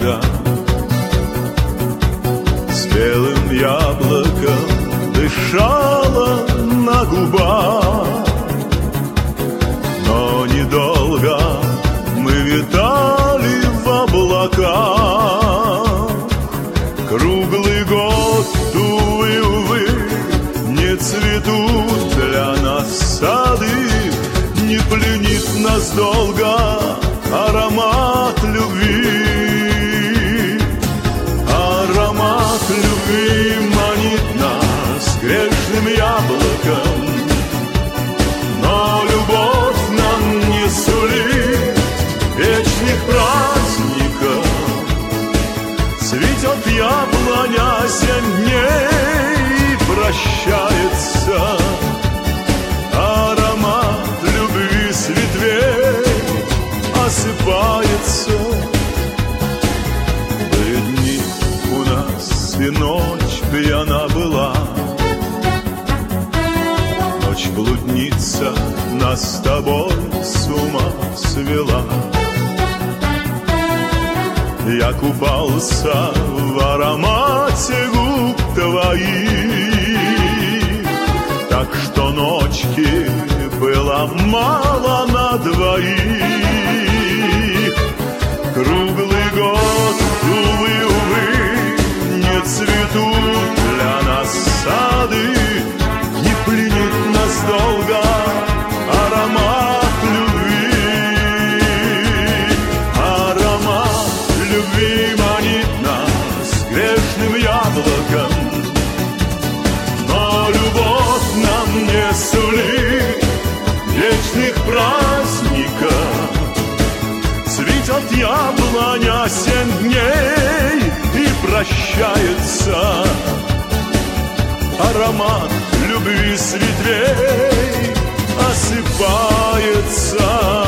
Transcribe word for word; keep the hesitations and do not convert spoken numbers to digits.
ягода с белым яблоком дышала на губах. Но недолго мы витали в облаках. Круглый год, увы, увы, не цветут для нас сады, не пленит нас долго аромат любви. Аромат любви манит нас грешным яблоком, но любовь нам не сулит вечных праздников. Цветет яблоня семь дней и прощается. Аромат любви с ветвей осыпается. Были дни у нас, и ночь пьяна была. Ночь блудница нас с тобой с ума свела. Я купался в аромате губ твоих, так что ночки было мало на двоих. Круглый год, увы, увы, не цветут для нас сады, не пленит нас долго аромат любви. Аромат любви манит нас грешным яблоком, но любовь нам не сулит вечных праздников. Цветет яблоня семь дней и прощается. Аромат любви с ветвей осыпается.